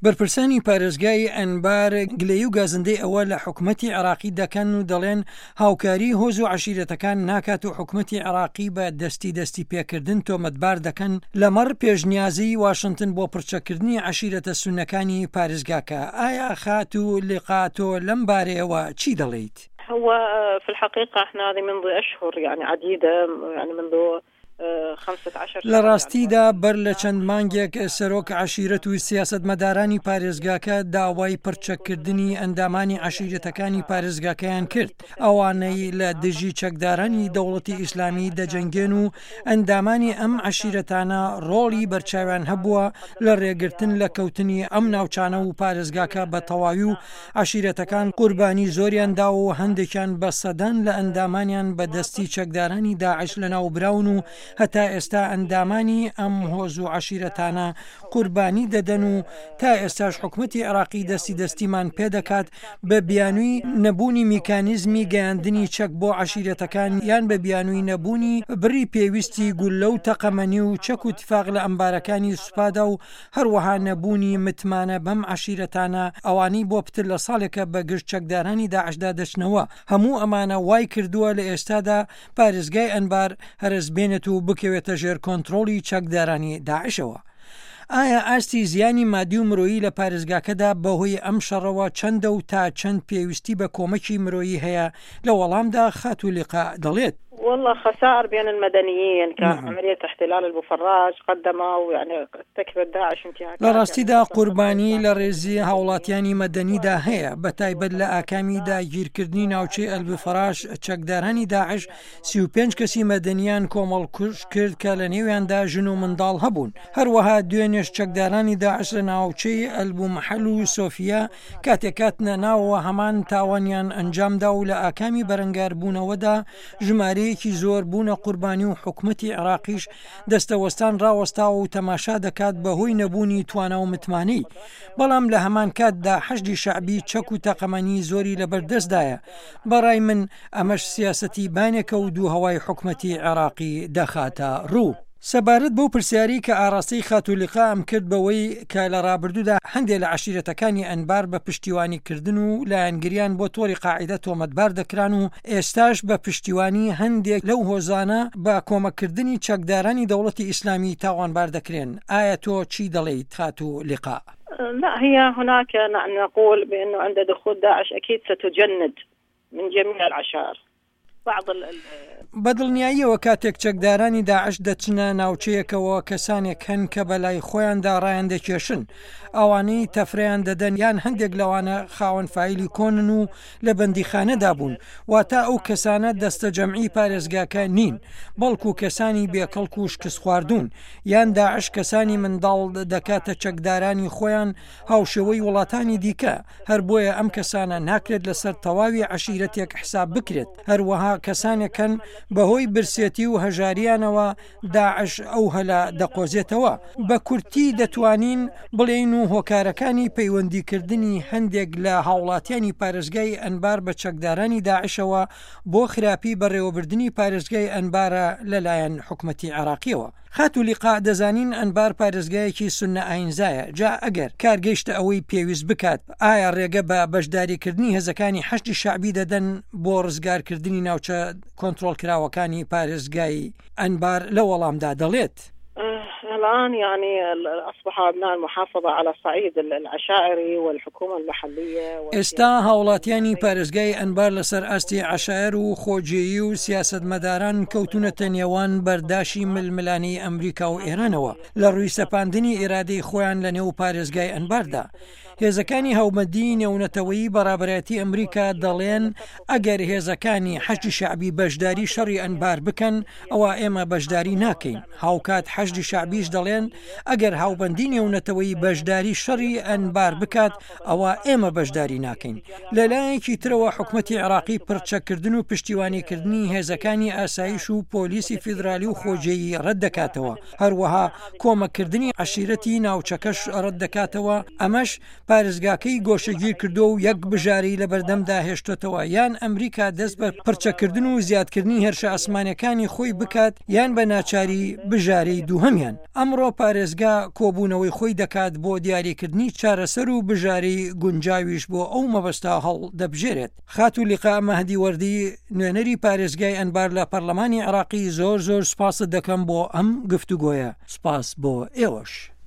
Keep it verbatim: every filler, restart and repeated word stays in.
بەرپرسانی پارێزگای ئەنبار گلەیی و گازندەی ئەوە لە حکومەتی عێراقی دەکەن و دەڵێن هاوکاری هۆز و عەشیرەتەکان ناکات و حکومەتی عێراقی بە دەستی دەستی پێکردن تۆمەتبار دەکەن لەمەڕ پێشنیازی واشنگتن بۆ پڕچەکردنی عەشیرەتە سونەکانی پارێزگاکە. ئایا خات و لقاتۆ لەم بارەیەوە چی دەڵێیت؟ هو في الحقيقة احنا هذه منذ أشهر يعني عديدة يعني منذ لە ڕاستیدا بەر لە چەند مانگێک سەرۆک عەشیرەت و سیاسەتمەدارانی پارێزگاکە داوای پڕچەکردنی ئەندامانی عەشیرەتەکانی پارێزگاکەیان کرد، ئەوانەی لە دژی چەکدارانی دەوڵەتی ئیسلامی دەجەنگێن و ئەندامانی ئەم عەشیرەتانە ڕۆڵی بەرچاویان هەبووە لە ڕێگرتن لە کەوتنی ئەم ناوچانە و پارێزگاکە بە تەواوی و عەشیرەتەکان قوربانی زۆریاندا و هەندێکیان بە سەدەن لە ئەندامانیان بە دەستی چەکدارانی داعش لەناوبراون و هەتا ئێستا ئەندامانی ئەم هۆز و عەشیرەتانە قوربانی دەدەن و تا ئێستاش حکومەتی عێراقی دەستی دەستیمان پێدەکات بە بیانووی نەبوونی میکانیزمی گەیاندنی چەک بۆ عەشیرەتەکان یان بە بیانووی نەبوونی بڕی پێویستی گولە و تەقەمەنی و چەک و تفاق لە ئەمبارەکانی سوپادا و هەروەها نەبوونی متمانە بەم عەشیرەتانە ئەوانی بۆ پتر لە ساڵێکە بە گشت چەکدارانی داعشدا دەچنەوە. هەموو ئەمانە وای کردووە لە ئێستادا پارێزگای ئەنبار هەرس بێنێت و بکەوێتە ژێر کۆنتڕۆڵی چەکدارانی داعشەوە. ئایا ئاستی زیانی مادی و مرۆیی لە پارێزگاکەدا بەهۆی ئەم شەڕەوە چەندە و تا چەند پێویستی بە کۆمەکی مرۆیی هەیە؟ لە وەڵامدا خات و لقا دەڵێت والله خسائر بين المدنيين كعملية احتلال البوفراج قدموا يعني ارتكبت داعش انتهاكات. لە ڕاستیدا قوربانی لە ڕێزی هاوڵاتیانی مەدەنیدا هەیە، بە تایبەت لە ئاکامی داگیرکردنی ناوچەی ئەلبفراش چەکدارانی داعش سی و پێنج کەسی مەدەنیان کۆمەڵ کوش کرد کە لە نێویاندا ژن و منداڵ هەبوون. هەروەها دوێنێش چەکدارانی داعش لە ناوچەی ئەلبومەحەل و سۆفیا کاتێکاتنە ناوەوە هەمان تاوانیان ئەنجامدا و لە ئاکامی بەرەنگاربوونەوەدا ژمارە کی زۆر بوونە قوربانی و حکومەتی عێراقیش دەستەوەستان ڕاوەستاوە و تەماشا دەکات بەهۆی نەبوونی توانە و متمانەی. بەڵام لە هەمان کاتدا حەشدی شەعبی چەک و تەقەمەنی زۆری لەبەردەستدایە. بەڕای من ئەمەش سیاسەتی بانێکە و دوو هەوای حکومەتی عێراقی دەخاتە ڕوو. سەبارەت بۆ پرسیاری کە ئاراستەی خات و لقا ئەم کرد بەوەی کە لە ڕابردوودا هەندێک لە عەشیرەتەکانی ئەنبار بە پشتیوانیکردن و لایەنگریان بۆ تۆری قاعیدە تۆمەتبار دەکران و ئێستاش بە پشتیوانی هەندێک لەو هۆزانە بە کۆمەکردنی چەکدارانی دەوڵەتی ئیسلامی تاوانبار دەکرێن. ئایا تۆ چی دەڵێیت خات و لقا؟ لا هي هناك نقول بأنه عند دخول داعش أكيد ستجند من جميع العشائر. بەدڵنیاییەوە کاتێک چەکدارانی داعش دەچنە ناوچەیەکەوە کەسانێک هەن کە بەلای خۆیاندا ڕایان دەکێشن، ئەوانەی تەفرەیان دەدەن یان هەندێک لەوانە خاوەن فایلی کۆنن و لە بەندیخانەدا بوون، واتە ئەو کەسانە دەستە جەمعی پارێزگاکە نین، بەڵکو کەسانی بێکەڵک و شکست خواردوون، یان داعش کەسانی منداڵ دەکاتە چەکدارانی خۆیان هاوشێوەی وڵاتانی دیکە. هەر بۆیە ئەم کەسانە ناکرێت لەسەر تەواوی عەشیرەتێک حساب بکرێت. هەروەها کەسانێکن بەهۆی برسێتی و هەژاریانەوە داعش ئەو هەلا دەقۆزێتەوە. بە کورتی دەتوانین بڵێن و هۆکارەکانی پەیوەندیکردنی هەندێک لە هاوڵاتیانی پارێزگای ئەنبار بە چەکدارانی داعشەوە بۆ خراپی بەڕێوەبردننی پارێزگای ئەنبارە لەلایەن حکومەتی عێراقیەوە. خات و لقا دەزانین ئەنبار پارێزگایەکی سونە ئاینزایە. جا ئەگەر کارگەیشتە ئەوەی پێویست بکات، ئایا ڕێگە بە بەشداریکردنی هێزەکانی حەشتی شەعبی دەدەن بۆ ڕزگارکردنی ناوچە کۆنتڕۆڵکراوەکانی پارێزگای ئەنبار لە وەڵامدا دەڵێت؟ الآن يعني أصبح أبناء المحافظة على صعيد العشائري والحكومة المحلية. ئێستا هاوڵاتیانی پارێزگای ئەنبار لەسەر ئاستی عەشایر و خۆجێیی و سیاسەتمەداران کەوتونەتە نێوان بەرداشی ململانەی ئەمریکا و ئێرانەوە لە ڕووی سەپاندنی ئێرادەی خۆیان لە نێو پارێزگای ئەنباردا. هێزەکانی هەومەدی نێونەتەوەیی بەڕابەتی ئەمریکا دەڵێن ئەگەر هێزەکانی حەشتی شەعبی بەشداری شەڕی ئەنبار بکەن ئەوە ئێمە بەشداری ناکەین. هاوکات حەشتی شەعبیش دەڵێن ئەگەر هاوبەندی نێونەتەوەی بەشداری شەڕی ئەنبار بکات ئەوە ئێمە بەشداری ناکەین. لەلایەکی ترەوە حکومەتی عێراقی پڕچەکردن و پشتیوانیکردنی هێزەکانی ئاسایش و پۆلیسی فیدرالی و خۆجێیی ڕەت دەکاتەوە. هەروەها کۆمەکردنی عەشیرەتی ناوچەکەش ڕەت دەکاتەوە. ئەمەش پارێزگاکەی گۆشەگیر کردو و یەک بژاری لە بەردەمدا هێشتۆتەوە، یان ئەمریکا دەست بە پڕچەکردن و زیادکردنی هێرشە ئاسمانەکانی خۆی بکات یان بە ناچاری بژارەی دووهەمیان. ئەمڕۆ پارێزگا کۆبوونەوەی خۆی دەکات بۆ دیاریکردنی چارەسەر و بژاری گونجاویش بۆ ئەو مەبەستا هەڵ دەبژێرێت. خاتولیقا مەهدی وەردی نوێنەری پارێزگای ئەنبار لە پەرلەمانی عێراقی زۆر زۆر سپاست دەکەم بۆ ئەم گفتوگۆیە. سپاس بۆ ئێوەش.